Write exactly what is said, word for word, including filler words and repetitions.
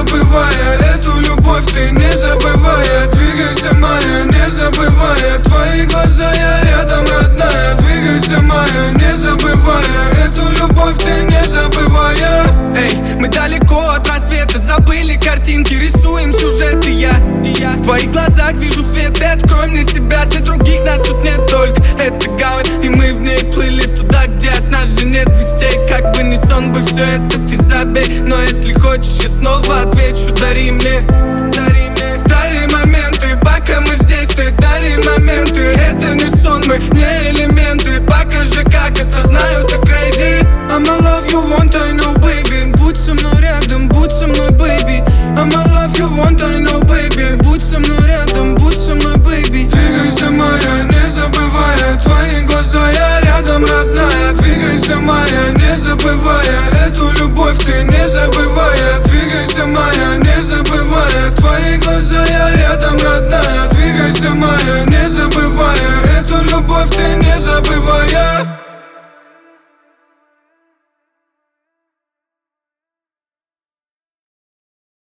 забывая эту любовь, ты не забывая. Двигайся, моя, не забывая твои глаза, я рядом, родная. Двигайся, моя, не забывая эту любовь, ты не забывая. Эй, мы далеко от рассвета, забыли картинки, рисуем сюжеты, я и я. В твоих глазах вижу свет, ты открой мне себя. Для других нас тут нет, только эта гавань, и мы в ней плыли туда, где от нас же нет вестей. Как бы не сон бы, все это ты забей. Но если хочешь, я снова отвечу, дари мне, дари мне, дари моменты, пока мы здесь, ты дари моменты. Это не сон, мы не элементы. Покажи, как это, знаю, ты crazy. I'ma love you one time, no baby. Будь со мной рядом, будь со мной, baby. I'ma love you one time, no baby. Будь со мной рядом, будь со мной, baby. Двигайся, моя, не забывая твои глаза, я рядом, родная. Двигайся, моя, не забывая эту любовь, ты не забывая. Двигайся, моя, не забывая твои глаза, я рядом, родная. Двигайся, моя, не забывая эту любовь, ты не забывая.